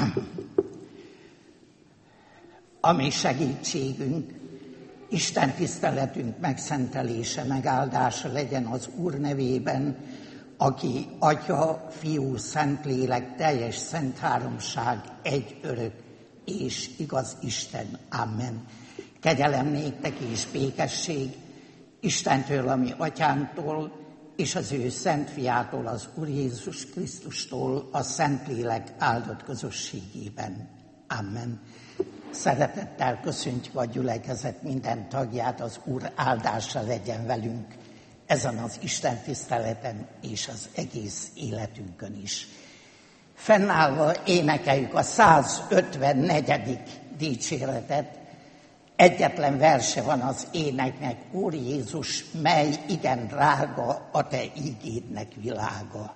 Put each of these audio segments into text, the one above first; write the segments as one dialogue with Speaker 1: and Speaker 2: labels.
Speaker 1: A mi segítségünk, Isten tiszteletünk megszentelése, megáldása legyen az Úr nevében, aki Atya, Fiú, Szentlélek, teljes szent háromság, egy örök és igaz Isten. Amen. Kegyelem néktek és békesség Istentől, a mi Atyánktól, és az ő Szent Fiától, az Úr Jézus Krisztustól, a Szentlélek áldott közösségében. Amen. Szeretettel köszöntjük a gyülekezet minden tagját, az Úr áldása legyen velünk ezen az Isten tiszteleten és az egész életünkön is. Fennállva énekeljük a 154. dicséretet. Egyetlen verse van az éneknek: Úr Jézus, mely igen drága a te ígédnek világa.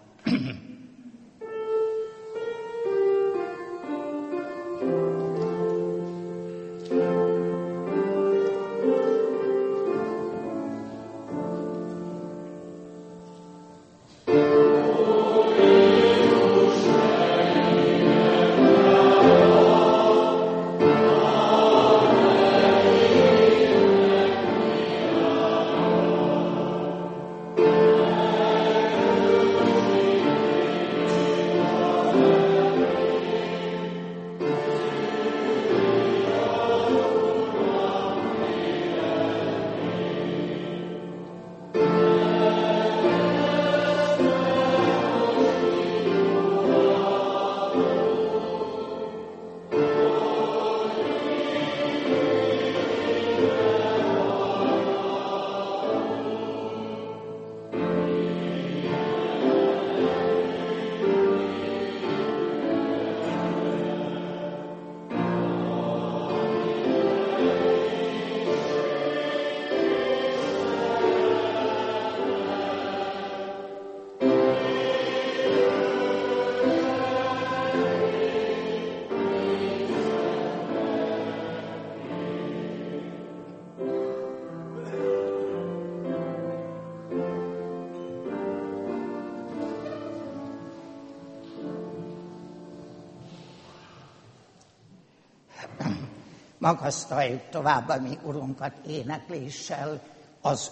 Speaker 1: Magasztaljuk tovább a mi Urunkat énekléssel, az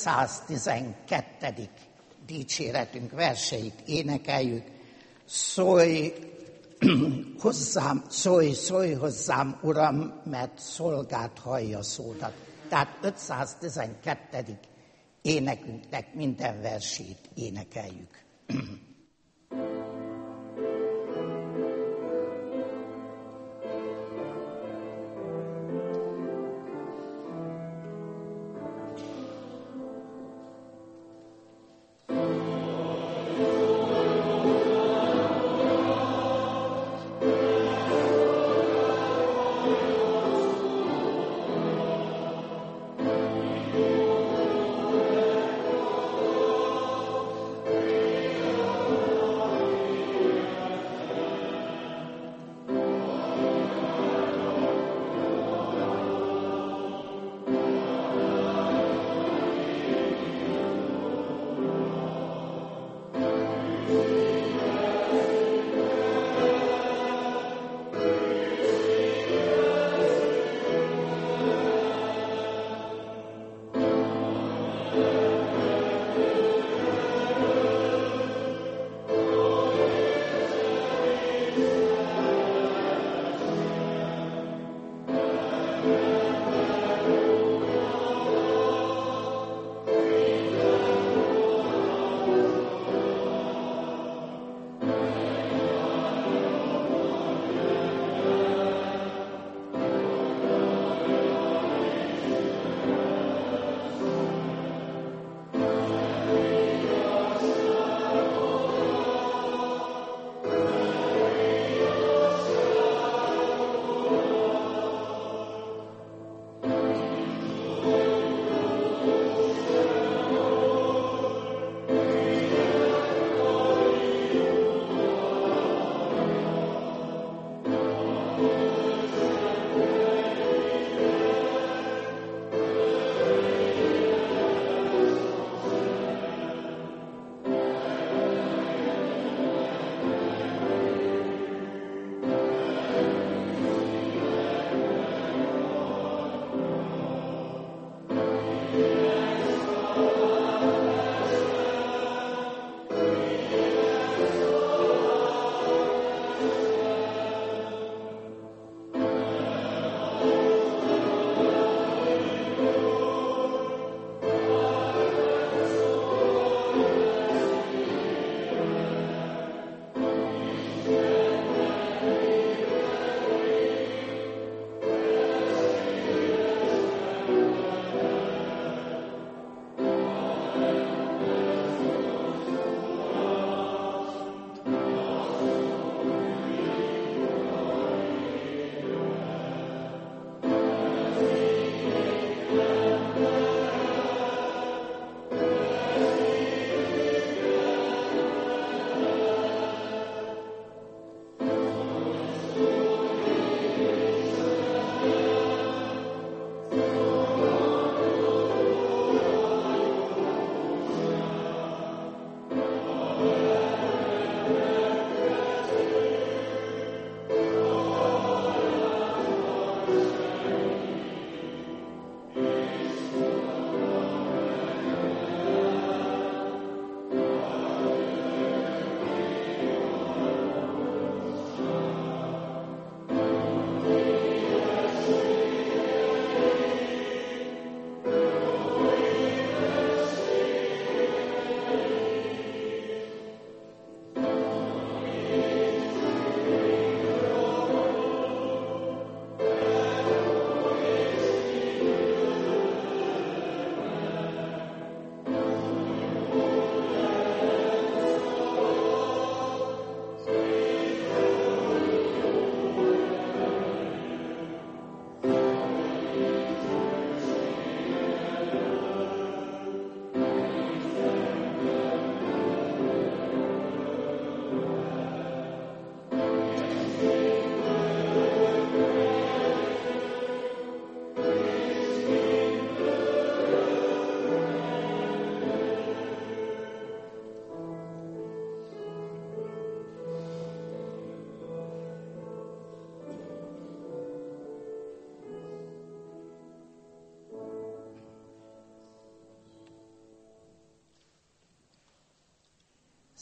Speaker 1: 512. dicséretünk verseit énekeljük. Szólj hozzám, Uram, mert szolgád hallja szódat. Tehát 512. énekünknek minden versét énekeljük.
Speaker 2: Amen.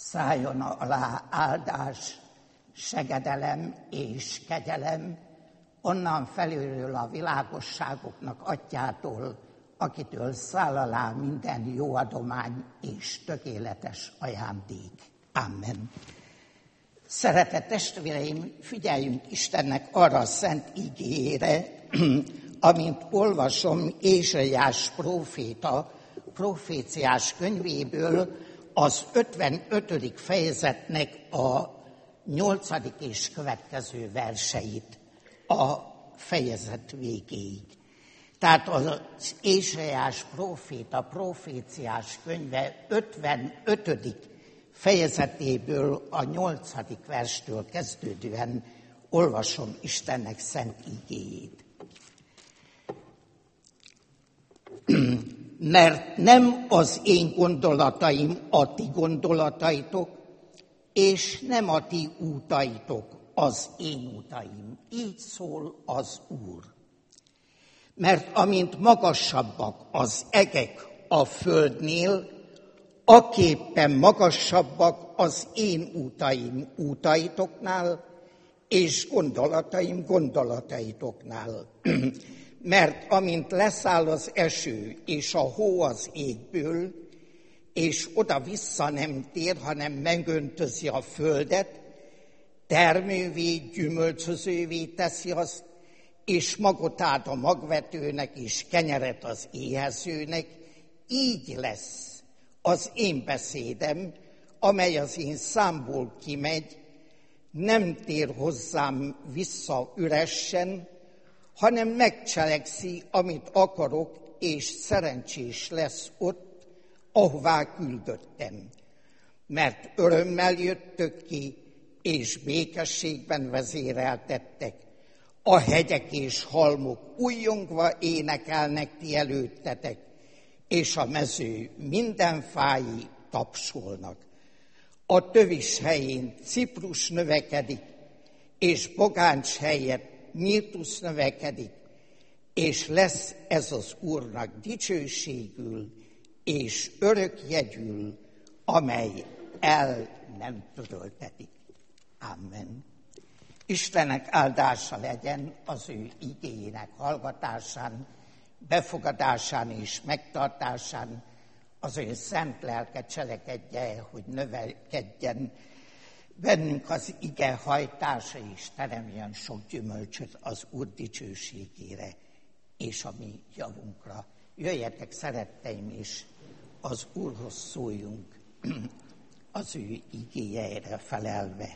Speaker 1: Szálljon alá áldás, segedelem és kegyelem, onnan felülről a világosságoknak atyától, akitől száll alá minden jó adomány és tökéletes ajándék. Amen. Szeretett testvéreim, figyeljünk Istennek arra a szent igéjére, amint olvasom Ézsaiás próféta proféciás könyvéből, az 55. fejezetnek a 8. és következő verseit a fejezet végéig. Tehát az Ézsaiás próféta proféciás könyve 55. fejezetéből a 8. verstől kezdődően olvasom Istennek szent igéjét. Mert nem az én gondolataim a ti gondolataitok, és nem a ti útaitok az én utaim. Így szól az Úr. Mert amint magasabbak az egek a földnél, aképpen magasabbak az én útaim útaitoknál, és gondolataim gondolataitoknál. Mert amint leszáll az eső és a hó az égből, és oda-vissza nem tér, hanem megöntözi a földet, termővé, gyümölcsözővé teszi azt, és magot ad a magvetőnek, és kenyeret az éhezőnek, így lesz az én beszédem, amely az én számból kimegy, nem tér hozzám vissza üresen, hanem megcselekszi, amit akarok, és szerencsés lesz ott, ahová küldöttem. Mert örömmel jöttök ki, és békességben vezéreltettek. A hegyek és halmok újjongva énekelnek ti előttetek, és a mező minden fái tapsolnak. A tövis helyén ciprus növekedik, és bogáncs helyett mírtusz növekedik, és lesz ez az Úrnak dicsőségül, és örök jegyül, amely el nem töröltetik. Amen. Istennek áldása legyen az ő igéjének hallgatásán, befogadásán és megtartásán, az ő szent lelke cselekedje, hogy növekedjen bennünk az ige hajtása, és teremjen sok gyümölcsöt az Úr dicsőségére és a mi javunkra. Jöjjetek, szeretteim, és az Úrhoz szóljunk az ő igéjeire felelve.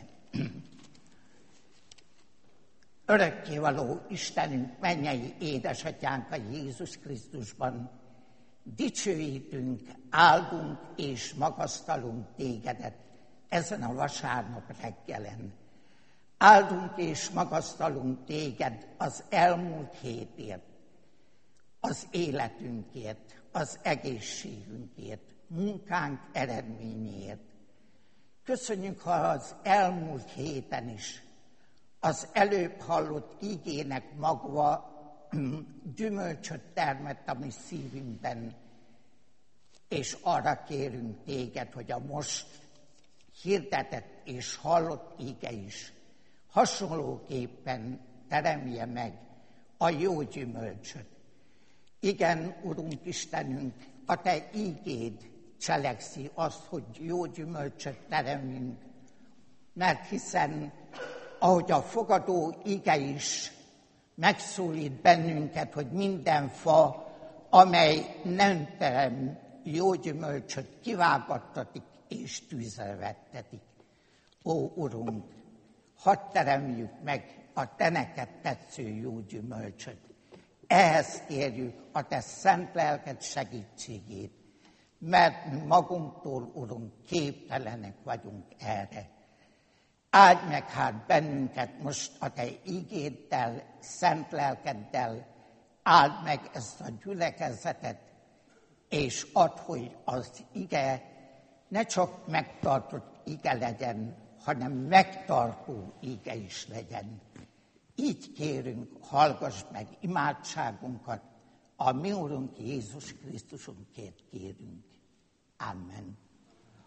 Speaker 1: Örökkévaló Istenünk, mennyei édesatyánk a Jézus Krisztusban, dicsőítünk, áldunk és magasztalunk tégedet ezen a vasárnap reggelen. Áldunk és magasztalunk téged az elmúlt hétért, az életünkért, az egészségünkért, munkánk eredményért. Köszönjük, ha az elmúlt héten is az előbb hallott igének magva gyümölcsöt termett a mi szívünkben, és arra kérünk téged, hogy a most hirdetett és hallott ige is hasonlóképpen teremje meg a jó gyümölcsöt. Igen, Urunk Istenünk, a te ígéd cselekszi azt, hogy jó gyümölcsöt teremünk, mert hiszen ahogy a fogadó ige is megszólít bennünket, hogy minden fa, amely nem terem jó gyümölcsöt, kivágattatik és tűzre vettetik. Ó, Urunk, hadd teremjük meg a te neked tetsző jó gyümölcsöt. Ehhez kérjük a te szent lelked segítségét, mert magunktól, Urunk, képtelenek vagyunk erre. Áldj meg hát bennünket most a te ígéddel, szent lelkeddel, áld meg ezt a gyülekezetet, és add, hogy az ige ne csak megtartott ige legyen, hanem megtartó ige is legyen. Így kérünk, hallgass meg imádságunkat, a mi Urunk Jézus Krisztusunkért kérünk. Amen.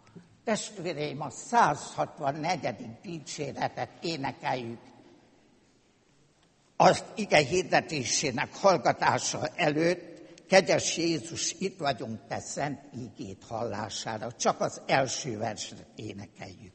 Speaker 1: Testvéreim, a 164. dicséretet énekeljük az ige hirdetésének hallgatása előtt. Kegyes Jézus, itt vagyunk te szent ígét hallására. Csak az első verset énekeljük.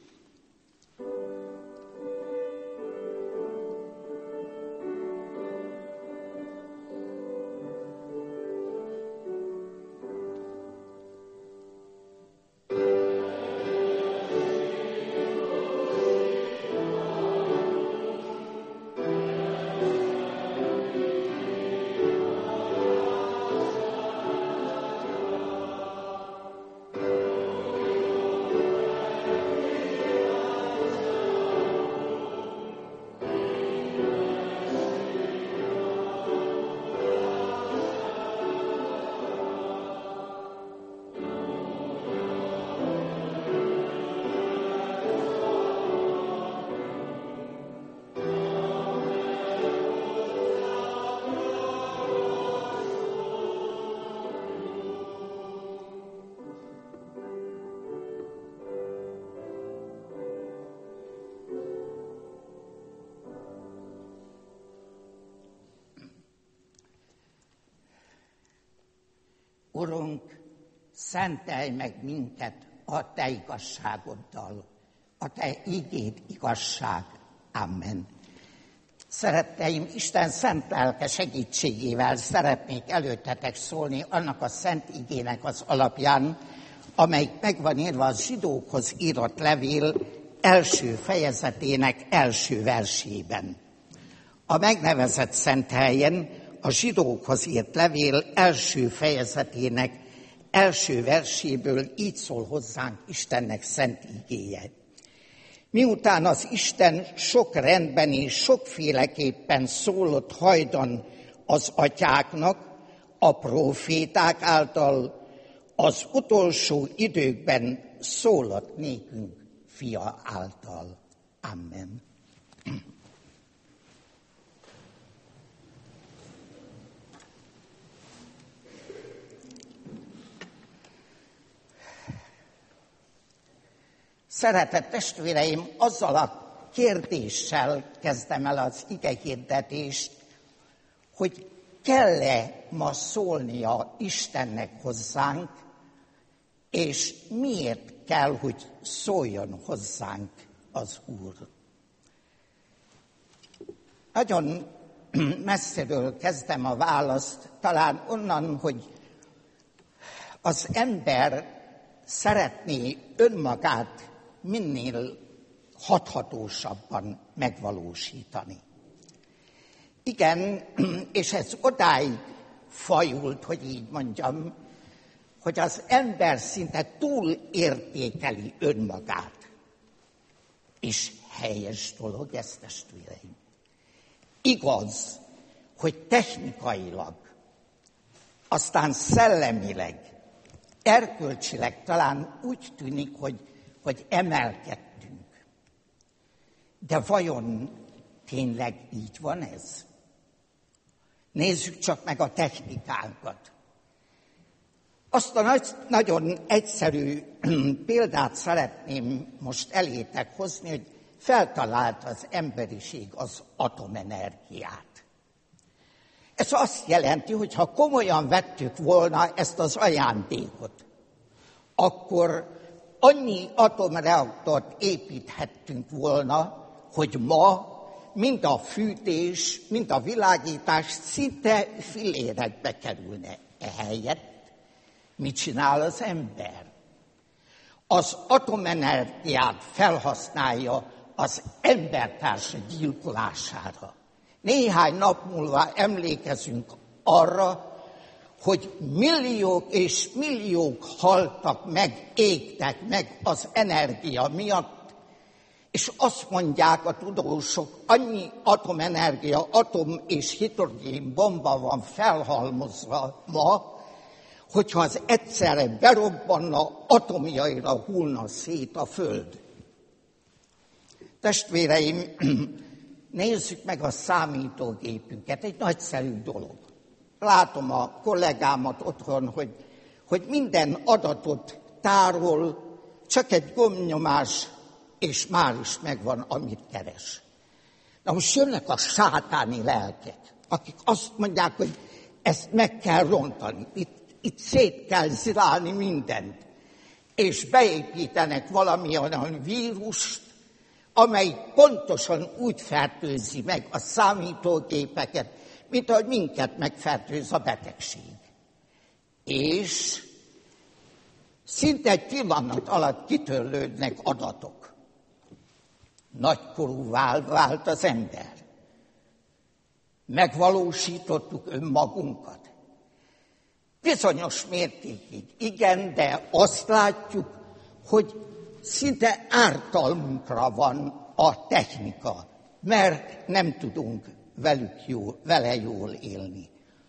Speaker 1: Urunk, szentelj meg minket a te igazságoddal, a te ígéd igazság. Amen. Szeretteim, Isten szent lelke segítségével szeretnék előttetek szólni annak a szent igének az alapján, amelyik meg van írva a zsidókhoz írott levél első fejezetének első versében. A megnevezett szent helyen a zsidókhoz írt levél első fejezetének első verséből így szól hozzánk Istennek szent igéje. Miután az Isten sok rendben és sokféleképpen szólott hajdan az atyáknak, a próféták által, az utolsó időkben szólott nékünk fia által. Amen. Szeretett testvéreim, azzal a kérdéssel kezdem el az igehirdetést, hogy kell-e ma szólnia Istennek hozzánk, és miért kell, hogy szóljon hozzánk az Úr. Nagyon messziről kezdem a választ, talán onnan, hogy az ember szeretné önmagát minél hathatósabban megvalósítani. Igen, és ez odáig fajult, hogy így mondjam, hogy az ember szinte túlértékeli önmagát. És helyes dolog ez, testvéreim. Igaz, hogy technikailag, aztán szellemileg, erkölcsileg talán úgy tűnik, hogy emelkedtünk. De vajon tényleg így van ez? Nézzük csak meg a technikánkat. Azt a nagyon egyszerű példát szeretném most elétek hozni, hogy feltalált az emberiség az atomenergiát. Ez azt jelenti, hogy ha komolyan vettük volna ezt az ajándékot, akkor annyi atomreaktort építhettünk volna, hogy ma mind a fűtés, mind a világítás szinte fillérekbe kerülne. Ehelyett mit csinál az ember? Az atomenergiát felhasználja az embertársa gyilkolására. Néhány nap múlva emlékezünk arra, hogy milliók és milliók haltak meg, égtek meg az energia miatt, és azt mondják a tudósok, annyi atomenergia, atom és hidrogén bomba van felhalmozva ma, hogyha az egyszerre berobbanna, atomjaira hullna szét a Föld. Testvéreim, nézzük meg a számítógépünket, egy nagyszerű dolog. Látom a kollégámat otthon, hogy minden adatot tárol, csak egy gombnyomás, és már is megvan, amit keres. Na most jönnek a sátáni lelkek, akik azt mondják, hogy ezt meg kell rontani, itt szét kell zirálni mindent, és beépítenek valamilyen vírust, amely pontosan úgy fertőzi meg a számítógépeket, mint ahogy minket megfertőz a betegség. És szinte egy pillanat alatt kitörlődnek adatok. Nagykorúvá vált az ember. Megvalósítottuk önmagunkat. Bizonyos mértékig igen, de azt látjuk, hogy szinte ártalmunkra van a technika, mert nem tudunk vele jól élni.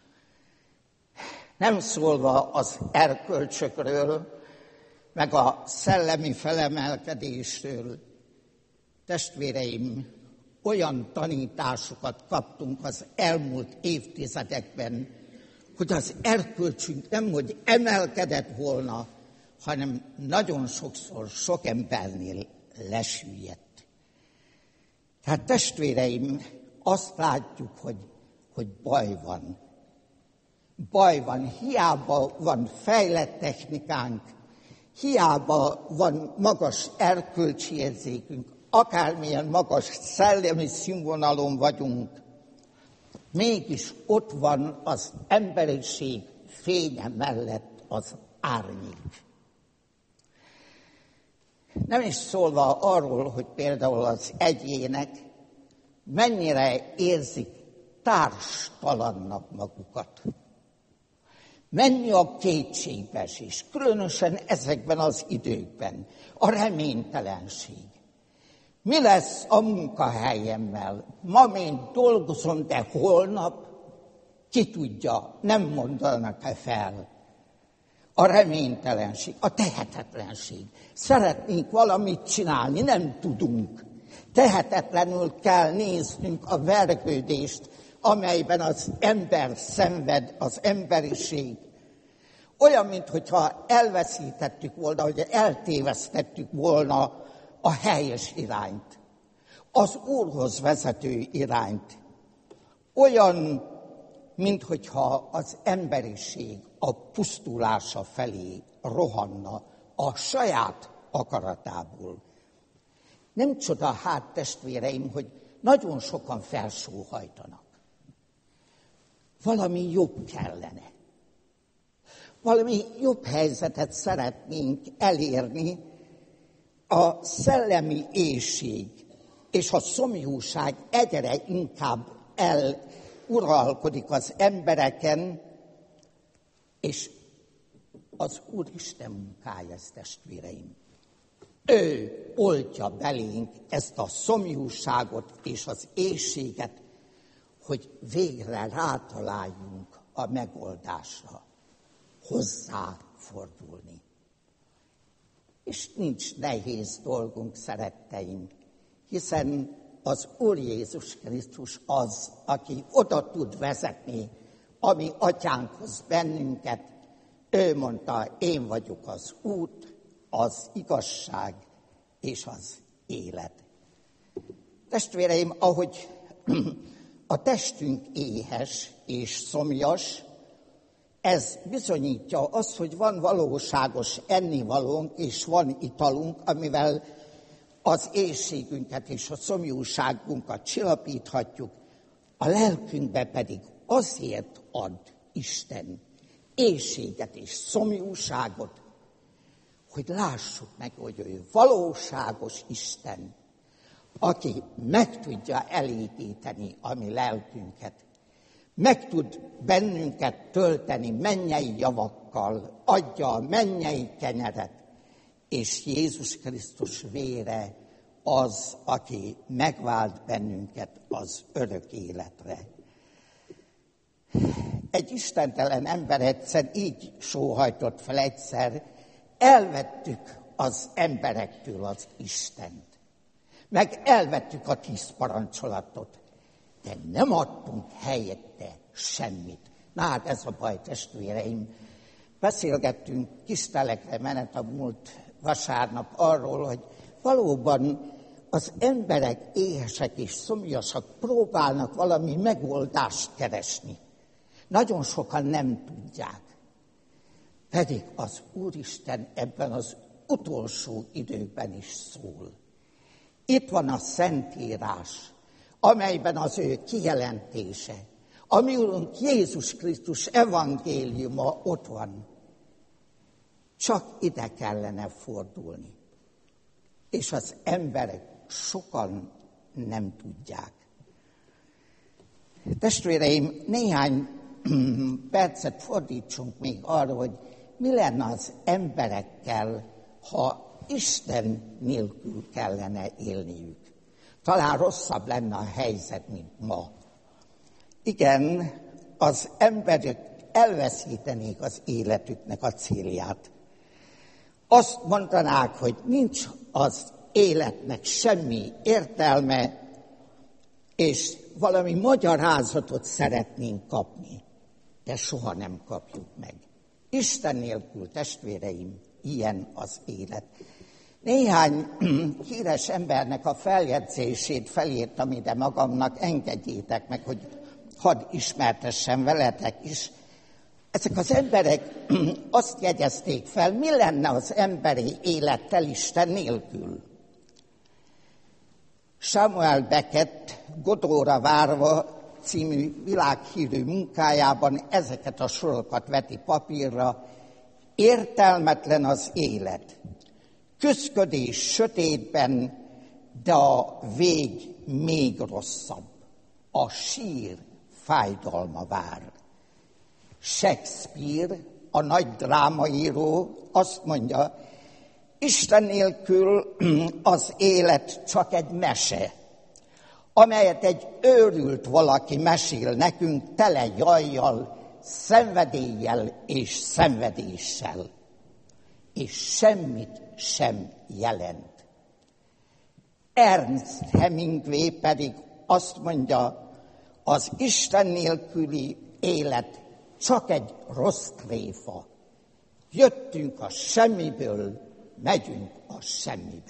Speaker 1: Nem szólva az erkölcsökről, meg a szellemi felemelkedésről, testvéreim, olyan tanításokat kaptunk az elmúlt évtizedekben, hogy az erkölcsünk nem, hogy emelkedett volna, hanem nagyon sokszor sok embernél lesüllyedt. Tehát testvéreim, azt látjuk, hogy baj van. Baj van, hiába van fejlett technikánk, hiába van magas erkölcsi érzékünk, akármilyen magas szellemi színvonalon vagyunk, mégis ott van az emberiség fénye mellett az árnyék. Nem is szólva arról, hogy például az egyének mennyire érzik társtalannak magukat. Mennyi a kétségbeesés, különösen ezekben az időkben, a reménytelenség. Mi lesz a munkahelyemmel? Ma még dolgozom, de holnap ki tudja, nem mondanak-e fel. A reménytelenség, a tehetetlenség. Szeretnénk valamit csinálni, nem tudunk. Tehetetlenül kell néznünk a vergődést, amelyben az ember szenved, az emberiség. Olyan, mintha elveszítettük volna, vagy eltévesztettük volna a helyes irányt, az Úrhoz vezető irányt. Olyan, minthogyha az emberiség a pusztulása felé rohanna a saját akaratából. Nem csoda hát, testvéreim, hogy nagyon sokan felsóhajtanak. Valami jobb kellene. Valami jobb helyzetet szeretnénk elérni. A szellemi éhség és a szomjúság egyre inkább uralkodik az embereken, és az Úristen munkája ez, testvéreim. Ő oltja belénk ezt a szomjúságot és az éhséget, hogy végre rátaláljunk a megoldásra, hozzá fordulni. És nincs nehéz dolgunk, szeretteim, hiszen az Úr Jézus Krisztus az, aki oda tud vezetni a mi atyánkhoz bennünket. Ő mondta, én vagyok az út, az igazság és az élet. Testvéreim, ahogy a testünk éhes és szomjas, ez bizonyítja azt, hogy van valóságos ennivalónk és van italunk, amivel az éhségünket és a szomjúságunkat csillapíthatjuk, a lelkünkbe pedig azért ad Isten éhséget és szomjúságot, hogy lássuk meg, hogy ő valóságos Isten, aki meg tudja elégíteni a mi lelkünket, meg tud bennünket tölteni mennyei javakkal, adja a mennyei kenyeret, és Jézus Krisztus vére az, aki megvált bennünket az örök életre. Egy istentelen ember egyszer így sóhajtott fel egyszer, elvettük az emberektől az Istent, meg elvettük a 10 parancsolatot, de nem adtunk helyette semmit. Na hát ez a baj, testvéreim. Beszélgettünk Kistelekre menet a múlt vasárnap arról, hogy valóban az emberek éhesek és szomjasak próbálnak valami megoldást keresni. Nagyon sokan nem tudják. Pedig az Úristen ebben az utolsó időben is szól. Itt van a Szentírás, amelyben az ő kijelentése, a mi Urunk Jézus Krisztus evangéliuma ott van. Csak ide kellene fordulni. És az emberek sokan nem tudják. Testvéreim, néhány percet fordítsunk még arra, hogy mi lenne az emberekkel, ha Isten nélkül kellene élniük. Talán rosszabb lenne a helyzet, mint ma. Igen, az emberek elveszítenék az életüknek a célját. Azt mondanák, hogy nincs az életnek semmi értelme, és valami magyarázatot szeretnénk kapni, de soha nem kapjuk meg. Isten nélkül, testvéreim, ilyen az élet. Néhány híres embernek a feljegyzését felírtam ide magamnak, engedjétek meg, hogy hadd ismertessem veletek is. Ezek az emberek azt jegyezték fel, mi lenne az emberi élettel Isten nélkül. Samuel Beckett Godóra várva című világhírű munkájában ezeket a sorokat veti papírra. Értelmetlen az élet. Küszködés sötétben, de a vég még rosszabb. A sír fájdalma vár. Shakespeare, a nagy drámaíró azt mondja, Isten nélkül az élet csak egy mese, amelyet egy őrült valaki mesél nekünk tele jajjal, szenvedéllyel és szenvedéssel, és semmit sem jelent. Ernst Hemingway pedig azt mondja, az Isten nélküli élet csak egy rossz tréfa. Jöttünk a semmiből, megyünk a semmibe.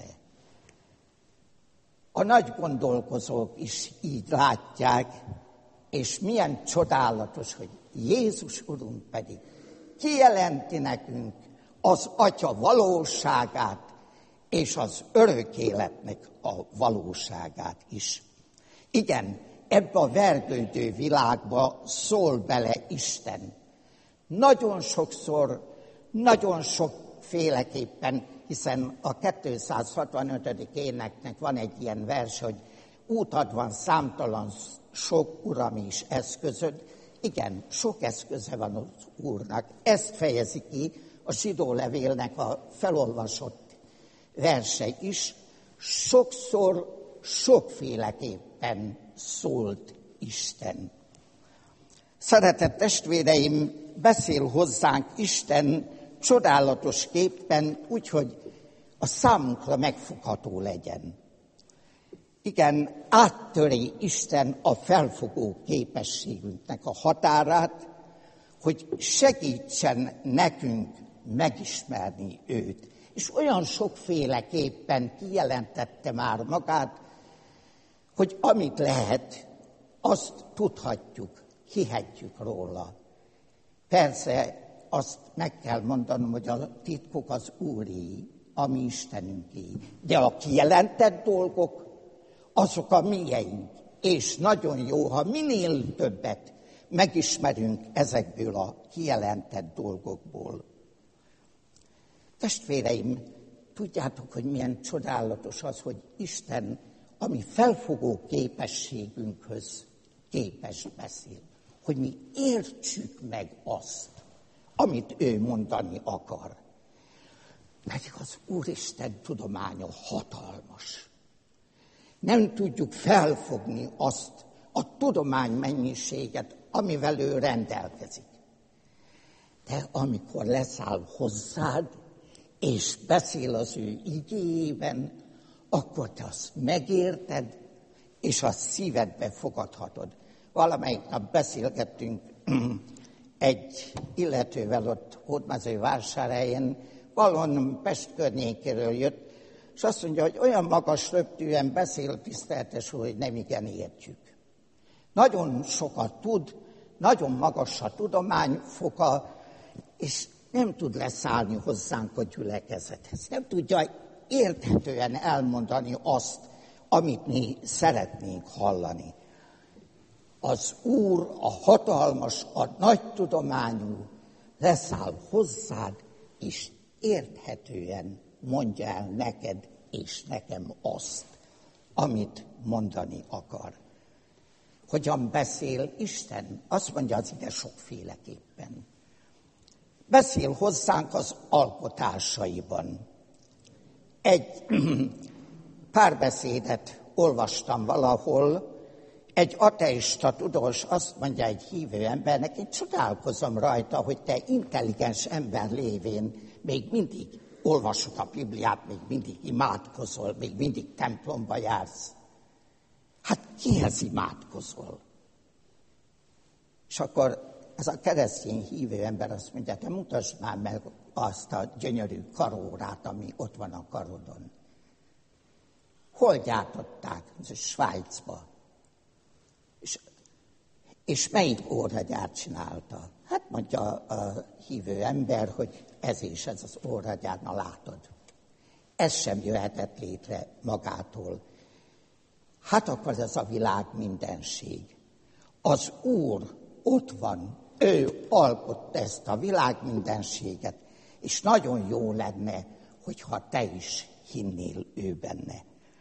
Speaker 1: A nagy gondolkozók is így látják, és milyen csodálatos, hogy Jézus Urunk pedig kijelenti nekünk az Atya valóságát, és az örök életnek a valóságát is. Igen, ebbe a vergődő világba szól bele Isten. Nagyon sokszor, nagyon sokféleképpen, hiszen a 265. éneknek van egy ilyen vers, hogy útad van számtalan sok, Uram, és eszközöd. Igen, sok eszköze van az Úrnak. Ezt fejezi ki a zsidó levélnek a felolvasott verse is. Sokszor, sokféleképpen szólt Isten. Szeretett testvéreim, beszél hozzánk Isten csodálatosképpen, úgyhogy a számunkra megfogható legyen. Igen, áttöri Isten a felfogó képességünknek a határát, hogy segítsen nekünk megismerni őt. És olyan sokféleképpen kijelentette már magát, hogy amit lehet, azt tudhatjuk, hihetjük róla. Persze azt meg kell mondanom, hogy a titkok az Úré, a mi Istenünké. De a kijelentett dolgok, azok a mieink. És nagyon jó, ha minél többet megismerünk ezekből a kijelentett dolgokból. Testvéreim, tudjátok, hogy milyen csodálatos az, hogy Isten a mi felfogó képességünkhöz képes beszél. Hogy mi értsük meg azt, amit ő mondani akar. Pedig az Úristen tudománya hatalmas. Nem tudjuk felfogni azt a tudomány mennyiséget, amivel ő rendelkezik. De amikor leszáll hozzád, és beszél az ő igéjében, akkor te azt megérted, és a szívedbe fogadhatod. Valamelyik nap beszélgettünk egy illetővel ott Hódmezővásárhelyen, valahonnan Pest környékéről jött, és azt mondja, hogy olyan magas röptűen beszél a tiszteletes úr, hogy nem igen értjük. Nagyon sokat tud, nagyon magas a tudományfoka, és nem tud leszállni hozzánk a gyülekezethez. Nem tudja érthetően elmondani azt, amit mi szeretnénk hallani. Az Úr, a hatalmas, a nagy tudományú leszáll hozzád, és érthetően mondja el neked és nekem azt, amit mondani akar. Hogyan beszél Isten? Azt mondja az ige sokféleképpen. Beszél hozzánk az alkotásaiban. Egy párbeszédet olvastam valahol, egy ateista tudós azt mondja egy hívő embernek, én csodálkozom rajta, hogy te intelligens ember lévén még mindig olvasod a Bibliát, még mindig imádkozol, még mindig templomba jársz. Hát kihez imádkozol? És akkor ez a keresztény hívő ember azt mondja, te mutasd már meg azt a gyönyörű karórát, ami ott van a karodon. Hol gyártották? Ez Svájcba. És melyik óragyár csinálta? Hát mondja a hívő ember, hogy ez és ez az óragyár, na látod. Ez sem jöhetett létre magától. Hát akkor ez a világ mindenség. Az Úr ott van, ő alkotta ezt a világ mindenséget, és nagyon jó lenne, hogyha te is hinnél ő benne.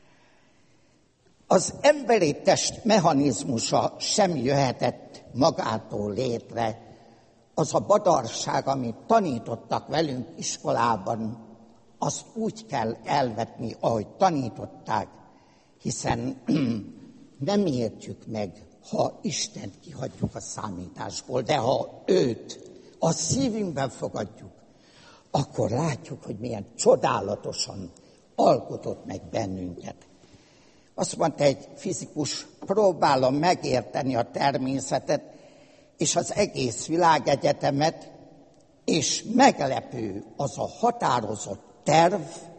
Speaker 1: Az emberi test mechanizmusa sem jöhetett magától létre. Az a badarság, amit tanítottak velünk iskolában, azt úgy kell elvetni, ahogy tanították, hiszen nem értjük meg, ha Istent kihagyjuk a számításból, de ha őt a szívünkben fogadjuk, akkor látjuk, hogy milyen csodálatosan alkotott meg bennünket. Azt mondta egy fizikus, próbálom megérteni a természetet és az egész világegyetemet, és meglepő az a határozott terv,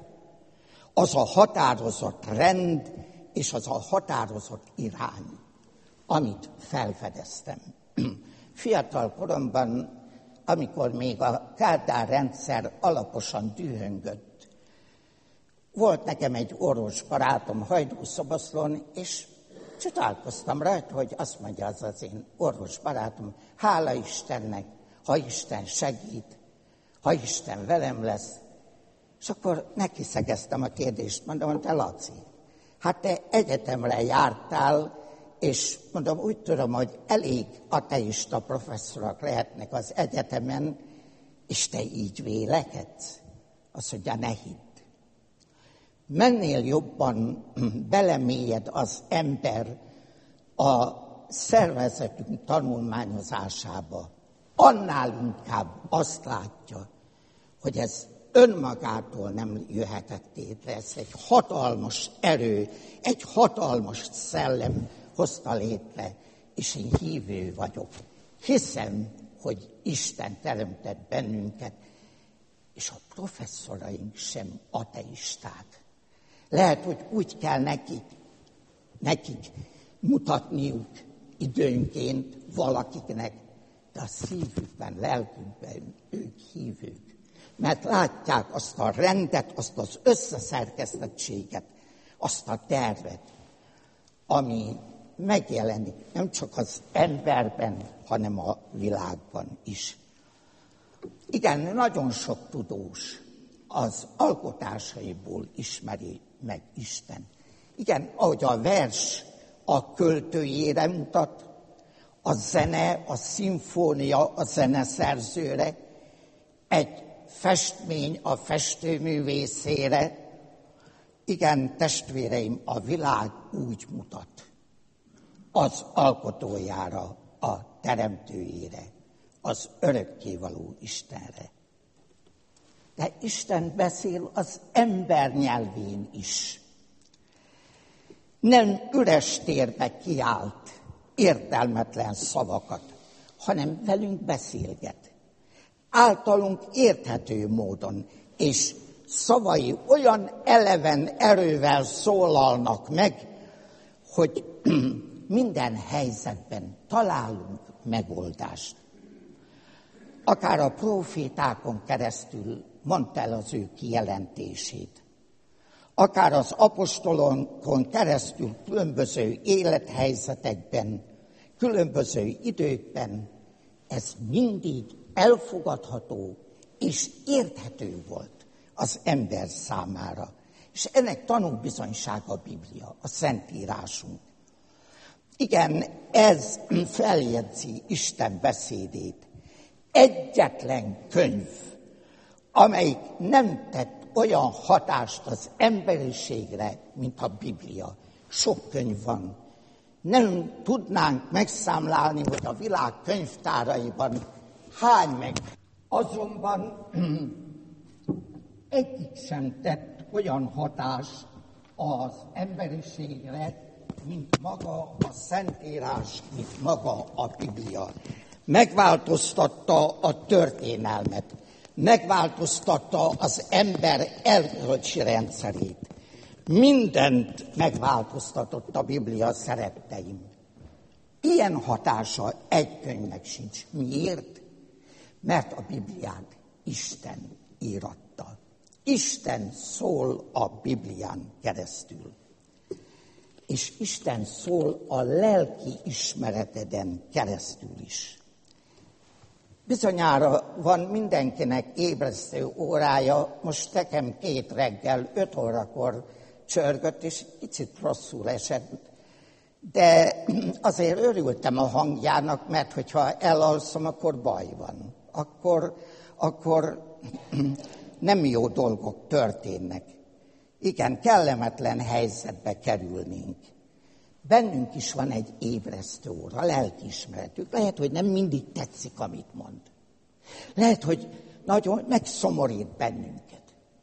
Speaker 1: az a határozott rend, és az a határozott irány, amit felfedeztem. Fiatal koromban, amikor még a Kádár rendszer alaposan dühöngött, volt nekem egy orvos barátom Hajdúszoboszlón, és csodálkoztam rajta, hogy azt mondja az én orvos barátom, hála Istennek, ha Isten segít, ha Isten velem lesz. És akkor nekiszegeztem a kérdést, mondom, te Laci, hát te egyetemre jártál, és mondom, úgy tudom, hogy elég ateista professzorok lehetnek az egyetemen, és te így vélekedsz? Azt mondja, ne hidd. Mennél jobban belemélyed az ember a szervezetünk tanulmányozásába, annál inkább azt látja, hogy ez önmagától nem jöhetett létre, ez egy hatalmas erő, egy hatalmas szellem hozta létre, és én hívő vagyok. Hiszem, hogy Isten teremtett bennünket, és a professzoraink sem ateisták. Lehet, hogy úgy kell nekik mutatniuk időnként valakiknek, de a szívükben, lelkükben ők hívők. Mert látják azt a rendet, azt az összeszerkesztettséget, azt a tervet, ami megjelenik nem csak az emberben, hanem a világban is. Igen, nagyon sok tudós az alkotásaiból ismeri meg Isten. Igen, ahogy a vers a költőjére mutat, a zene, a szimfónia a zeneszerzőre, egy festmény a festőművészére. Igen, testvéreim, a világ úgy mutat az alkotójára, a teremtőjére, az örökkévaló Istenre. De Isten beszél az ember nyelvén is. Nem üres térbe kiált értelmetlen szavakat, hanem velünk beszélget. Általunk érthető módon, és szavai olyan eleven erővel szólalnak meg, hogy minden helyzetben találunk megoldást. Akár a prófétákon keresztül mondta el az ő kijelentését, akár az apostolokon keresztül különböző élethelyzetekben, különböző időkben, ez mindig elfogadható és érthető volt az ember számára. És ennek tanúbizonysága a Biblia, a Szentírásunk. Igen, ez feljegyzi Isten beszédét. Egyetlen könyv, amelyik nem tett olyan hatást az emberiségre, mint a Biblia. Sok könyv van. Nem tudnánk megszámlálni, hogy a világ könyvtáraiban hány meg. Azonban egyik sem tett olyan hatást az emberiségre, mint maga a Szentírás, mint maga a Biblia. Megváltoztatta a történelmet, megváltoztatta az ember erkölcsi rendszerét. Mindent megváltoztatott a Biblia, szeretteim. Ilyen hatása egy könyvnek sincs. Miért? Mert a Bibliát Isten íratta. Isten szól a Biblián keresztül. És Isten szól a lelki ismereteden keresztül is. Bizonyára van mindenkinek ébresztő órája, most nekem 2 reggel 5 órakor csörgött, és kicsit rosszul esett. De azért örültem a hangjának, mert hogyha elalszom, akkor baj van. Akkor nem jó dolgok történnek. Igen, kellemetlen helyzetbe kerülnénk. Bennünk is van egy ébresztő óra, lelkiismeretük. Lehet, hogy nem mindig tetszik, amit mond. Lehet, hogy nagyon megszomorít bennünket.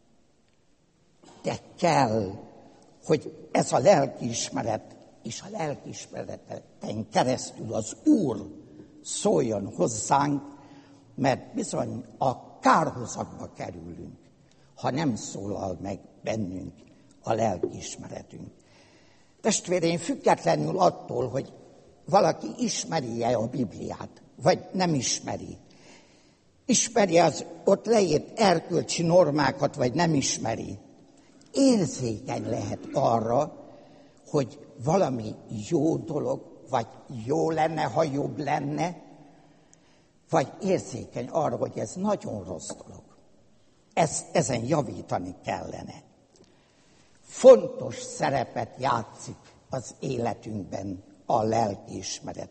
Speaker 1: De kell, hogy ez a lelkiismeret és a lelkiismereten keresztül az Úr szóljon hozzánk, mert bizony a kárhozatba kerülünk, ha nem szólal meg bennünk a lelkiismeretünk. Testvéreim, függetlenül attól, hogy valaki ismeri-e a Bibliát, vagy nem ismeri, ismeri az ott leírt erkölcsi normákat, vagy nem ismeri, érzékeny lehet arra, hogy valami jó dolog, vagy jó lenne, ha jobb lenne, vagy érzékeny arra, hogy ez nagyon rossz dolog. Ezen javítani kellene. Fontos szerepet játszik az életünkben a lelkiismeret.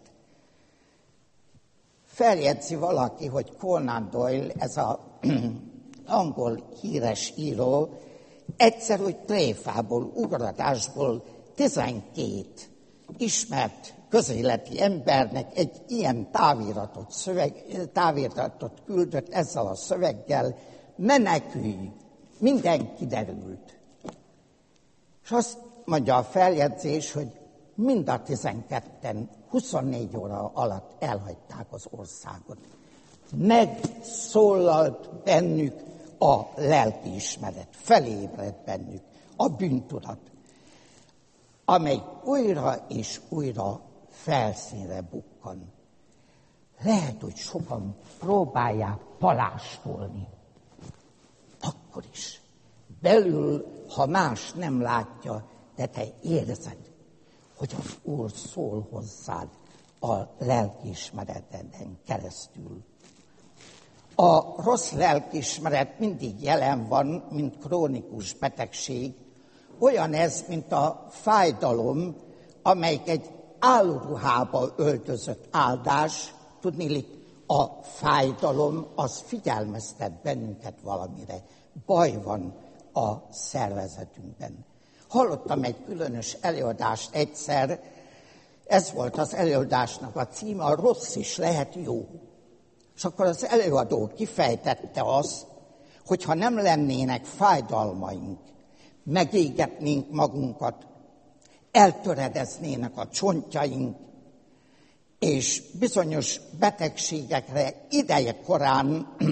Speaker 1: Feljegyzi valaki, hogy Conan Doyle, ez az angol híres író, egyszer úgy tréfából, ugratásból 12 ismert közéleti embernek egy ilyen táviratot küldött ezzel a szöveggel: menekülj, minden kiderült. És azt mondja a feljegyzés, hogy mind a 12-en 24 óra alatt elhagyták az országot. Megszólalt bennük a lelkiismeret, felébredt bennük a bűntudat, amely újra és újra felszínre bukkan. Lehet, hogy sokan próbálják palástolni. Akkor is. Belül, ha más nem látja, de te érzed, hogy az Úr szól hozzád a lelkiismereteden keresztül. A rossz lelkiismeret mindig jelen van, mint krónikus betegség. Olyan ez, mint a fájdalom, amelyik egy álruhába öltözött áldás. Tudniillik, a fájdalom az figyelmeztet bennünket valamire. Baj van a szervezetünkben. Hallottam egy különös előadást egyszer, ez volt az előadásnak a címe, a rossz is lehet jó. És akkor az előadó kifejtette azt, hogy ha nem lennének fájdalmaink, megégetnénk magunkat, eltöredeznének a csontjaink, és bizonyos betegségekre ideje korán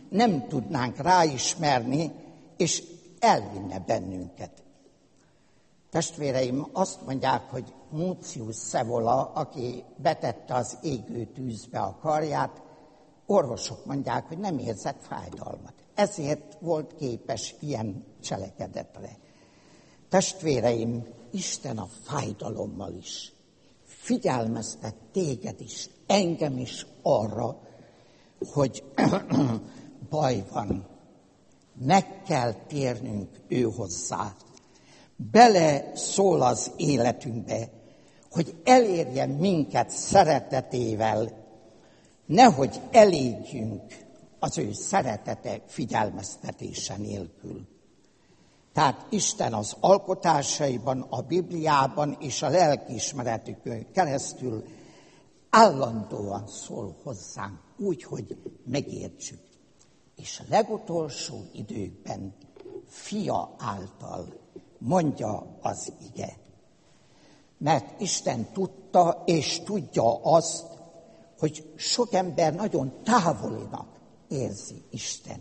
Speaker 1: nem tudnánk ráismerni, és elvinne bennünket. Testvéreim, azt mondják, hogy Mutius Scaevola, aki betette az égő tűzbe a karját, orvosok mondják, hogy nem érzett fájdalmat. Ezért volt képes ilyen cselekedetre. Testvéreim, Isten a fájdalommal is figyelmeztet téged is, engem is arra, hogy baj van. Meg kell térnünk ő hozzá. Bele szól az életünkbe, hogy elérjen minket szeretetével, nehogy elégjünk az ő szeretete figyelmeztetése nélkül. Tehát Isten az alkotásaiban, a Bibliában és a lelkiismeretükön keresztül állandóan szól hozzánk, úgy, hogy megértsük. És a legutolsó időkben Fia által mondja az ige. Mert Isten tudta és tudja azt, hogy sok ember nagyon távolinak érzi Istent.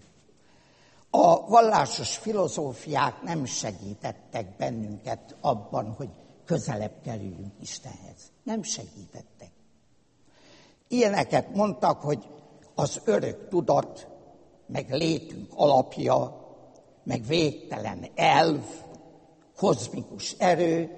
Speaker 1: A vallásos filozófiák nem segítettek bennünket abban, hogy közelebb kerüljünk Istenhez. Nem segítettek. Ilyeneket mondtak, hogy az örök tudat, meg létünk alapja, meg végtelen elv, kozmikus erő,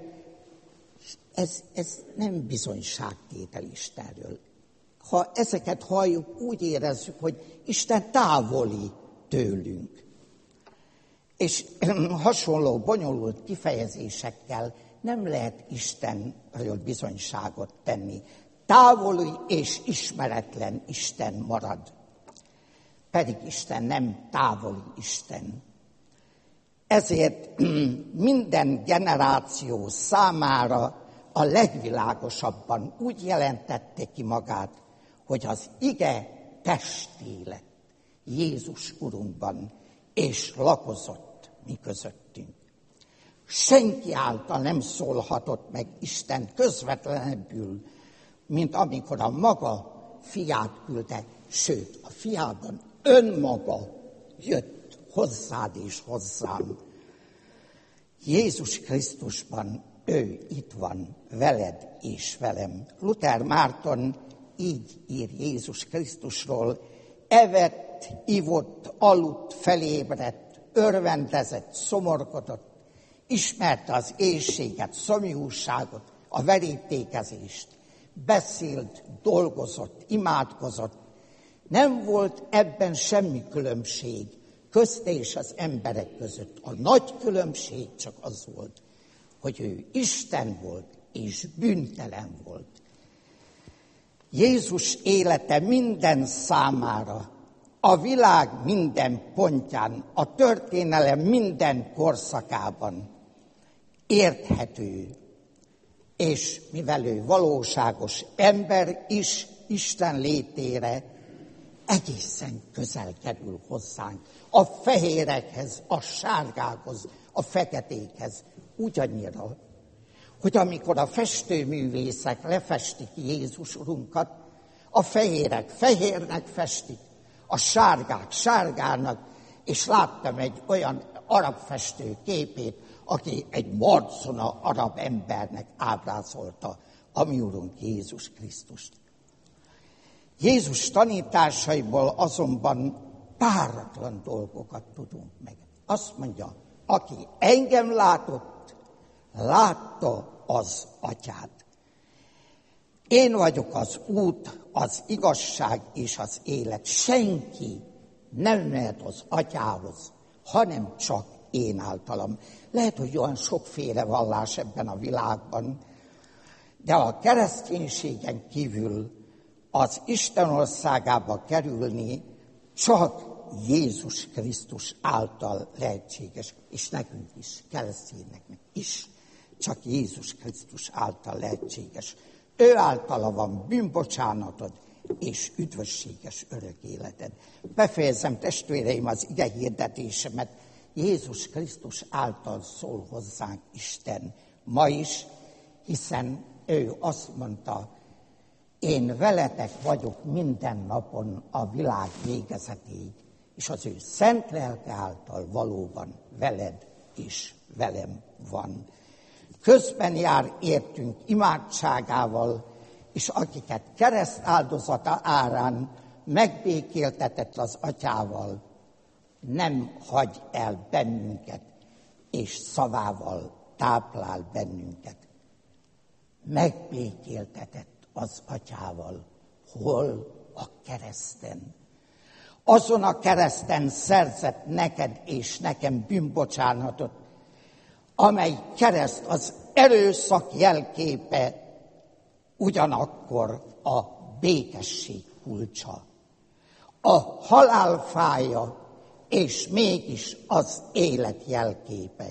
Speaker 1: ez nem bizonyságtétel Istenről. Ha ezeket halljuk, úgy érezzük, hogy Isten távoli tőlünk. És hasonló bonyolult kifejezésekkel nem lehet Istenről bizonyságot tenni. Távoli és ismeretlen Isten marad. Pedig Isten nem távoli Isten. Ezért minden generáció számára a legvilágosabban úgy jelentette ki magát, hogy az ige testé lett Jézus Urunkban, és lakozott mi közöttünk. Senki által nem szólhatott meg Isten közvetlenebbül, mint amikor a maga fiát küldte, sőt, a fiában önmaga jött hozzád és hozzám. Jézus Krisztusban ő itt van, veled és velem. Luther Márton így ír Jézus Krisztusról: evett, ivott, aludt, felébredt, örvendezett, szomorkodott, ismerte az éhséget, szomjúságot, a verítékezést, beszélt, dolgozott, imádkozott. Nem volt ebben semmi különbség közte és az emberek között. A nagy különbség csak az volt, hogy ő Isten volt és bűntelen volt. Jézus élete minden számára, a világ minden pontján, a történelem minden korszakában érthető, és mivel ő valóságos ember is, Isten létére egészen közel kerül hozzánk. A fehérekhez, a sárgákhoz, a feketékhez ugyannyira, hogy amikor a festőművészek lefestik Jézus Urunkat, a fehérek fehérnek festik, a sárgák sárgának, és láttam egy olyan arab festő képét, aki egy marcona arab embernek ábrázolta a mi Urunk Jézus Krisztust. Jézus tanításaiból azonban páratlan dolgokat tudunk meg. Azt mondja, aki engem látott, látta az Atyát. Én vagyok az út, az igazság és az élet. Senki nem mehet az Atyához, hanem csak én általam. Lehet, hogy olyan sokféle vallás ebben a világban, de a kereszténységen kívül az Isten országába kerülni csak Jézus Krisztus által lehetséges, és nekünk is, keresztényeknek is, csak Jézus Krisztus által lehetséges. Ő általa van bűnbocsánatod és üdvösséges örök életed. Befejezem, testvéreim, az ige hirdetésemet. Jézus Krisztus által szól hozzánk Isten ma is, hiszen ő azt mondta, én veletek vagyok minden napon a világ végezetéig, és az ő szent lelke által valóban veled és velem van. Közben jár értünk imádságával, és akiket kereszt áldozata árán megbékéltetett az atyával, nem hagy el bennünket, és szavával táplál bennünket. Megbékéltetett az atyával. Hol? A kereszten. Azon a kereszten szerzett neked és nekem bűnbocsánatot, amely kereszt az erőszak jelképe, ugyanakkor a békesség kulcsa. A halál fája, és mégis az élet jelképe.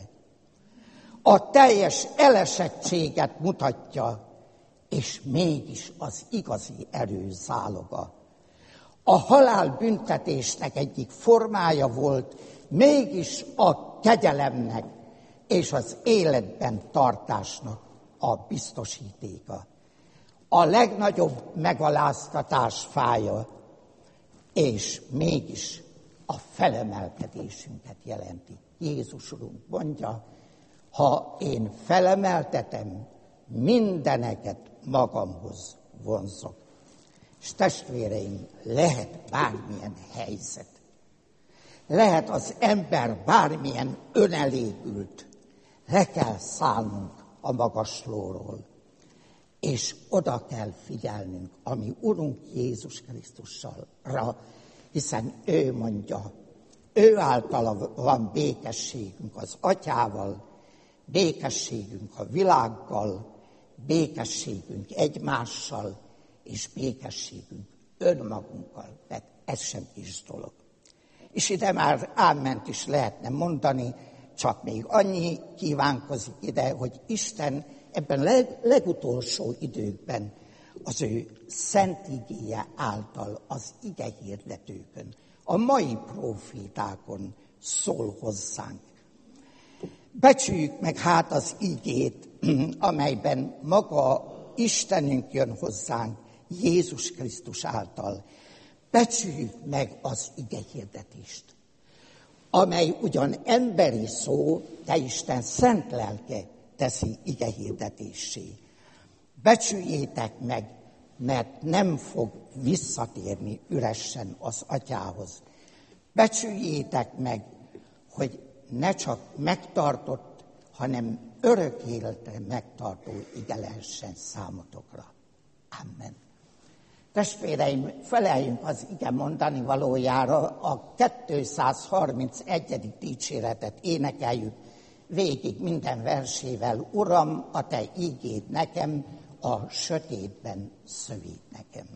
Speaker 1: A teljes elesettséget mutatja, és mégis az igazi erő záloga. A halálbüntetésnek egyik formája volt, mégis a kegyelemnek és az életben tartásnak a biztosítéka. A legnagyobb megaláztatás fája, és mégis a felemelkedésünket jelenti. Jézus Urunk mondja, ha én felemeltetem, mindeneket magamhoz vonzok. És testvéreim, lehet bármilyen helyzet. Lehet az ember bármilyen önelégült. Le kell szállnunk a magaslóról, és oda kell figyelnünk a mi Urunk Jézus Krisztussal, hiszen ő mondja, ő általa van békességünk az Atyával, békességünk a világgal, békességünk egymással, és békességünk önmagunkkal, mert ez sem kis dolog. És ide már áment is lehetne mondani, csak még annyi kívánkozik ide, hogy Isten ebben legutolsó időkben az ő szent igéje által az igehirdetőkön, a mai profétákon szól hozzánk. Becsüljük meg hát az igét, amelyben maga Istenünk jön hozzánk Jézus Krisztus által. Becsüljük meg az igehirdetést, amely ugyan emberi szó, de Isten szent lelke teszi igehirdetésé. Becsüljétek meg, mert nem fog visszatérni üresen az Atyához. Becsüljétek meg, hogy ne csak megtartott, hanem örök életre megtartó ige lehessen számotokra. Amen. Testvéreim, feleljünk az ige mondani valójára, a 231. dicséretet énekeljük végig minden versével. Uram, a te ígéd nekem, a sötétben szövít nekem.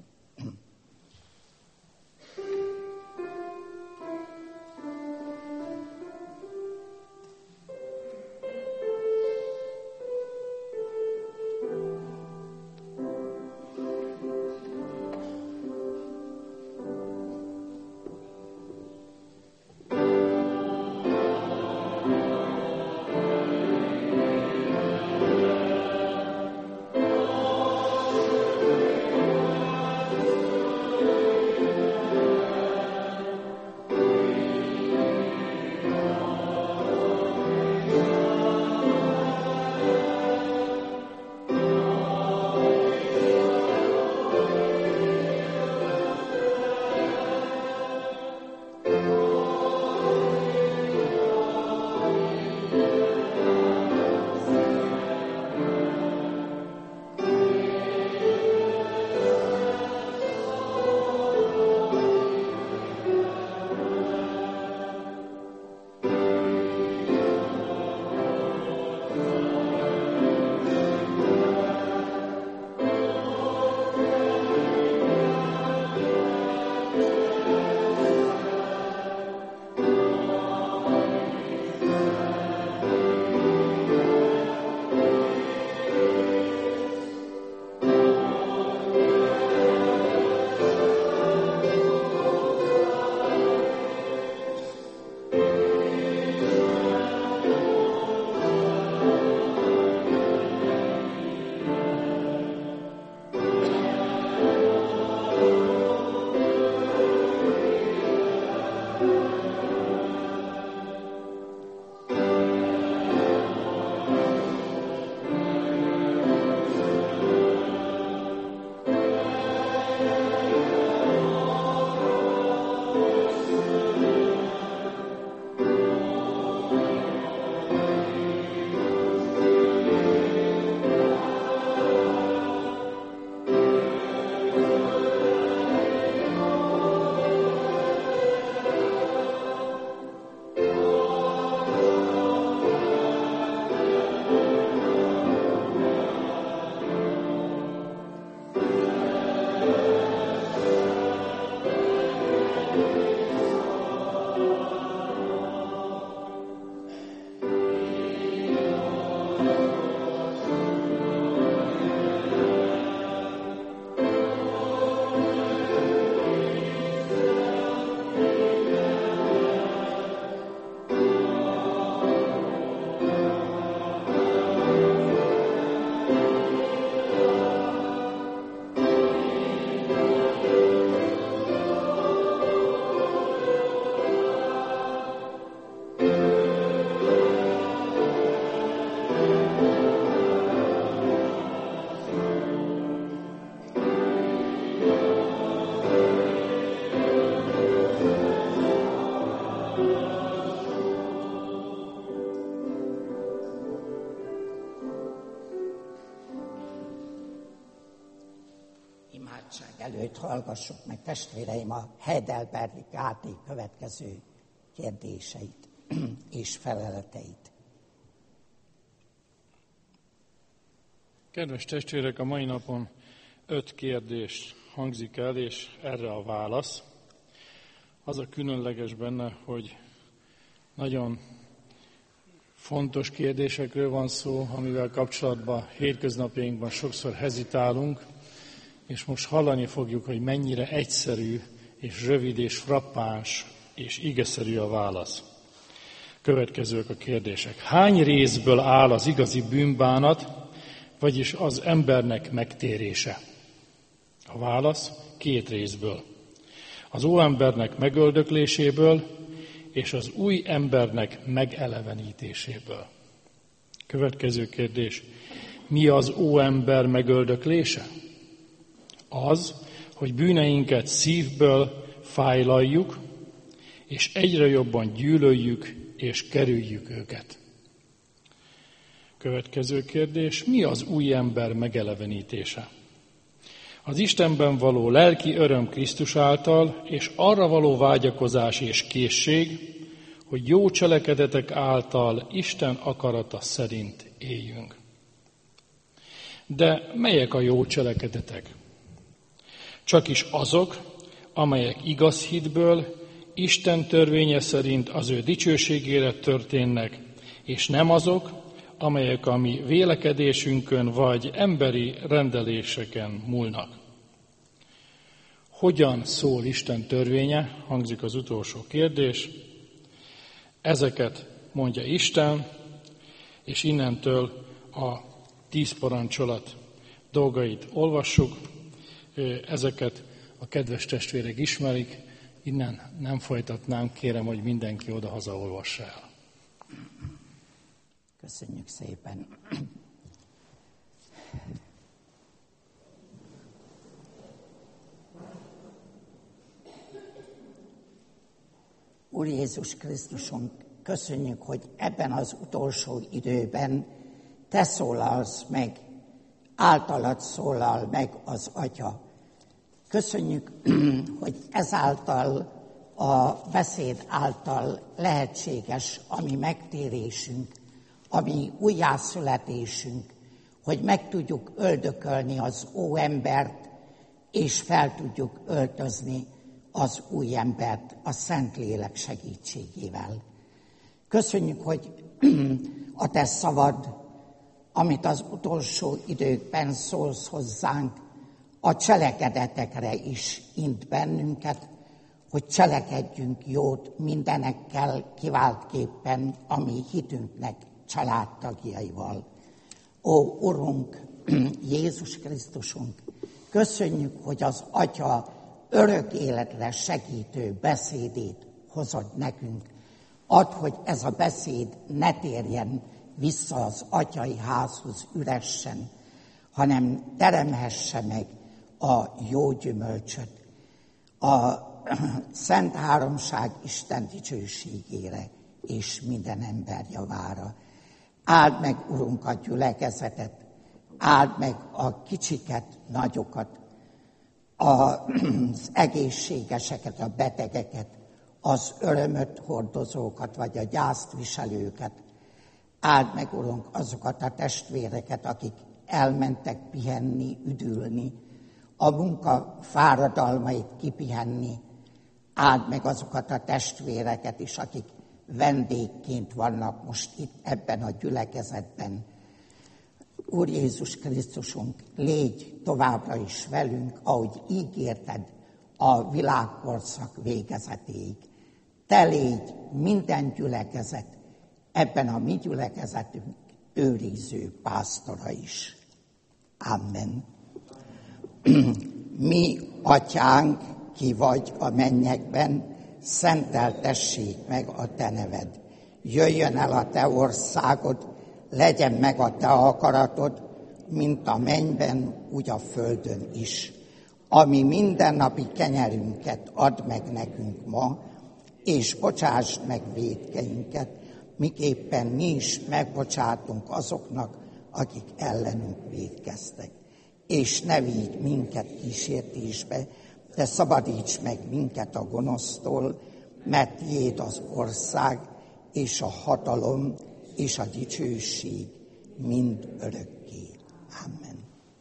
Speaker 1: Előtt hallgassuk meg, testvéreim, a Heidelbergi KT következő kérdéseit és feleleteit.
Speaker 2: Kedves testvérek, a mai napon 5 kérdés hangzik el, és erre a válasz. Az a különleges benne, hogy nagyon fontos kérdésekről van szó, amivel kapcsolatban hétköznapjainkban sokszor hezitálunk, és most hallani fogjuk, hogy mennyire egyszerű, és rövid, és frappáns, és igeszerű a válasz. Következők a kérdések. Hány részből áll az igazi bűnbánat, vagyis az embernek megtérése? A válasz 2 részből. Az óembernek megöldökléséből, és az új embernek megelevenítéséből. Következő kérdés. Mi az óember megöldöklése? Az, hogy bűneinket szívből fájlaljuk, és egyre jobban gyűlöljük és kerüljük őket. Következő kérdés. Mi az új ember megelevenítése? Az Istenben való lelki öröm Krisztus által, és arra való vágyakozás és készség, hogy jó cselekedetek által Isten akarata szerint éljünk. De melyek a jó cselekedetek? Csakis azok, amelyek igaz hitből, Isten törvénye szerint az ő dicsőségére történnek, és nem azok, amelyek a mi vélekedésünkön vagy emberi rendeléseken múlnak. Hogyan szól Isten törvénye? Hangzik az utolsó kérdés. Ezeket mondja Isten, és innentől a 10 parancsolat dolgait olvassuk. Ezeket a kedves testvérek ismerik, innen nem folytatnám, kérem, hogy mindenki oda-haza olvassa el.
Speaker 1: Köszönjük szépen. Úr Jézus Krisztusunk, köszönjük, hogy ebben az utolsó időben Te szólalsz meg, általad szólal meg az Atya. Köszönjük, hogy ezáltal, a beszéd által lehetséges a mi megtérésünk, a mi újjászületésünk, hogy meg tudjuk öldökölni az óembert, és fel tudjuk öltözni az új embert a Szentlélek segítségével. Köszönjük, hogy a Te szavad, amit az utolsó időkben szólsz hozzánk, a cselekedetekre is int bennünket, hogy cselekedjünk jót mindenekkel, kiváltképpen a mi hitünknek családtagjaival. Ó, Urunk, Jézus Krisztusunk, köszönjük, hogy az Atya örök életre segítő beszédét hozod nekünk. Add, hogy ez a beszéd ne térjen vissza az atyai házhoz üresen, hanem teremhesse meg a jó gyümölcsöt, a Szent Háromság Isten dicsőségére és minden ember javára. Áld meg, Urunk, a gyülekezetet, áld meg a kicsiket, nagyokat, az egészségeseket, a betegeket, az örömöt hordozókat, vagy a gyászt viselőket. Áld meg, Urunk, azokat a testvéreket, akik elmentek pihenni, üdülni, a munka fáradalmait kipihenni. Áld meg azokat a testvéreket is, akik vendégként vannak most itt ebben a gyülekezetben. Úr Jézus Krisztusunk, légy továbbra is velünk, ahogy ígérted a világkorszak végezetéig. Te légy minden gyülekezet, ebben a mi gyülekezetünk őriző pásztora is. Amen. Mi, Atyánk, ki vagy a mennyekben, szenteltessék meg a Te neved. Jöjjön el a Te országod, legyen meg a Te akaratod, mint a mennyben, úgy a földön is. Ami mindennapi kenyerünket add meg nekünk ma, és bocsásd meg vétkeinket, miképpen mi is megbocsátunk azoknak, akik ellenünk vétkeztek. és ne vigy minket kísértésbe, de szabadíts meg minket a gonosztól, mert tiéd az ország, és a hatalom, és a dicsőség mind örökké. Amen.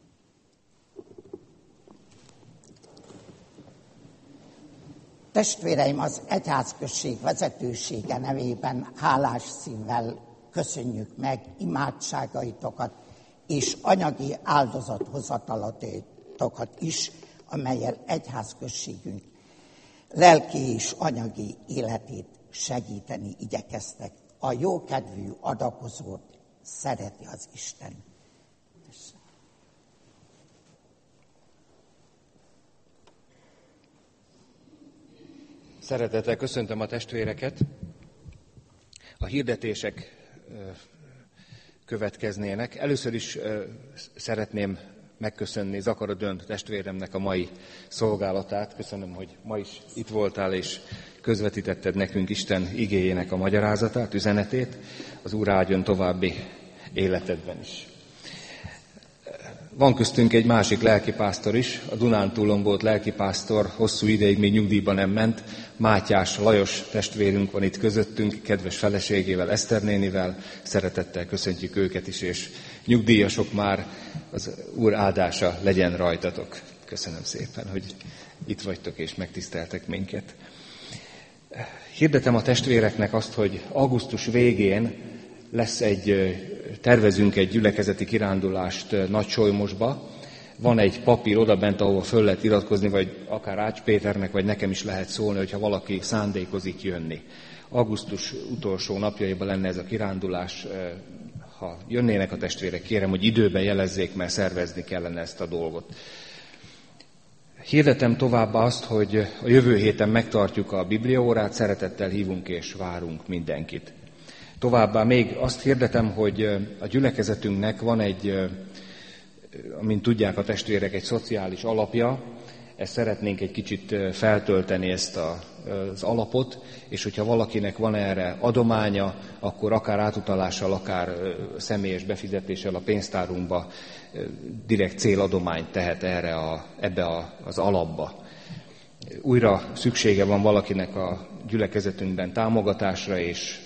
Speaker 1: Testvéreim, az egyházközség vezetősége nevében hálás szívvel köszönjük meg imádságaitokat és anyagi áldozathozatalotokat is, amellyel egyházközségünk lelki és anyagi életét segíteni igyekeztek. A jókedvű adakozót szereti az Isten.
Speaker 3: Szeretettel köszöntöm a testvéreket. A hirdetések következnének. Először is szeretném megköszönni Zakara Dönt testvéremnek a mai szolgálatát. Köszönöm, hogy ma is itt voltál, és közvetítetted nekünk Isten igéjének a magyarázatát, üzenetét. Az Úr áldjon további életedben is. Van köztünk egy másik lelkipásztor is, a Dunántúlon volt lelkipásztor, hosszú ideig még nyugdíjba nem ment. Mátyás Lajos testvérünk van itt közöttünk, kedves feleségével, Eszter nénivel. Szeretettel köszöntjük őket is, és nyugdíjasok már, az Úr áldása legyen rajtatok. Köszönöm szépen, hogy itt vagytok és megtiszteltek minket. Hirdetem a testvéreknek azt, hogy augusztus végén tervezünk egy gyülekezeti kirándulást Nagysolymosba. Van egy papír odabent, ahova föl lehet iratkozni, vagy akár Ács Péternek, vagy nekem is lehet szólni, hogyha valaki szándékozik jönni. Augusztus utolsó napjaiban lenne ez a kirándulás. Ha jönnének a testvérek, kérem, hogy időben jelezzék, mert szervezni kellene ezt a dolgot. Hirdetem továbbá azt, hogy a jövő héten megtartjuk a bibliaórát, szeretettel hívunk és várunk mindenkit. Továbbá még azt hirdetem, hogy a gyülekezetünknek van amint tudják a testvérek, egy szociális alapja. Ezt szeretnénk egy kicsit feltölteni, ezt az alapot, és hogyha valakinek van erre adománya, akkor akár átutalással, akár személyes befizetéssel a pénztárunkba direkt céladományt tehet ebbe az alapba. Újra szüksége van valakinek a gyülekezetünkben támogatásra, és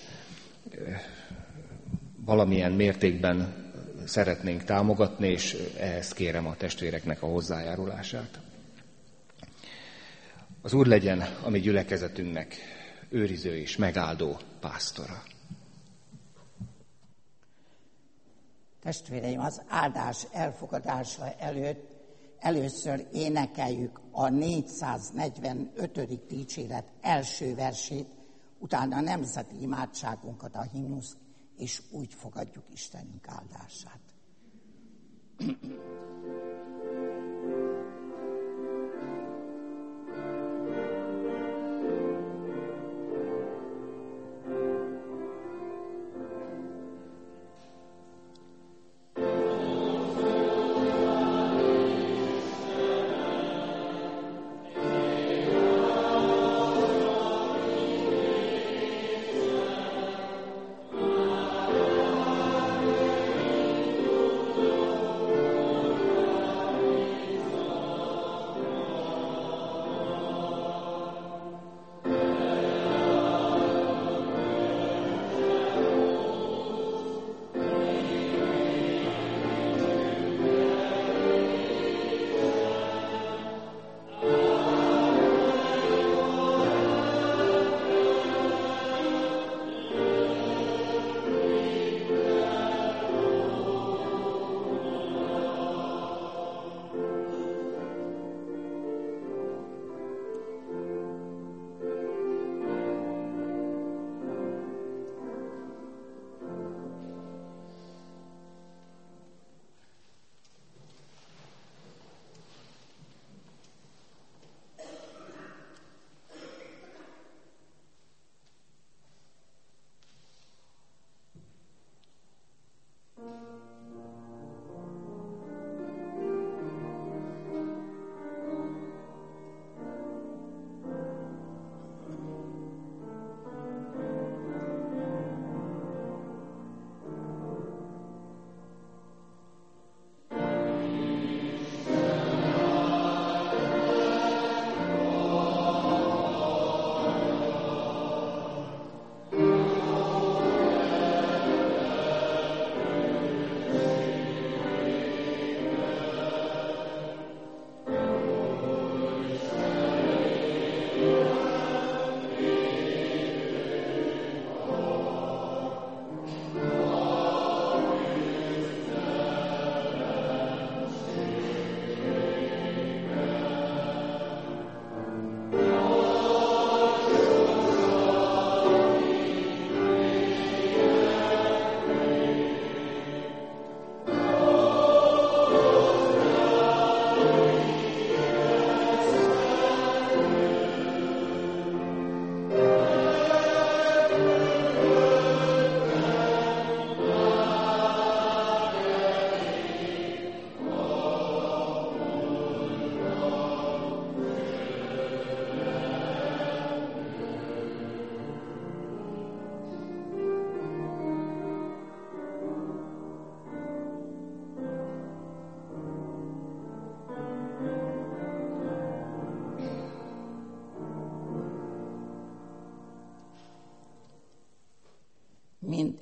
Speaker 3: valamilyen mértékben szeretnénk támogatni, és ehhez kérem a testvéreknek a hozzájárulását. Az Úr legyen a mi gyülekezetünknek őriző és megáldó pásztora.
Speaker 1: Testvéreim, az áldás elfogadása előtt először énekeljük a 445. dicséret első versét, utána a nemzeti imádságunkat, a himnuszt, és úgy fogadjuk Istenünk áldását.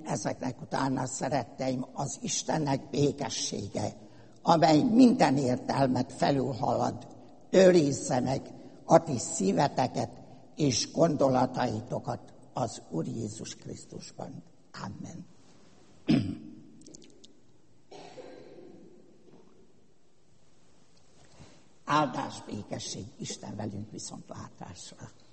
Speaker 1: ezeknek utána, szeretteim, az Istennek békessége, amely minden értelmet felülhalad, őrizze meg a ti szíveteket és gondolataitokat az Úr Jézus Krisztusban. Amen. Áldás, békesség, Isten velünk, viszontlátásra.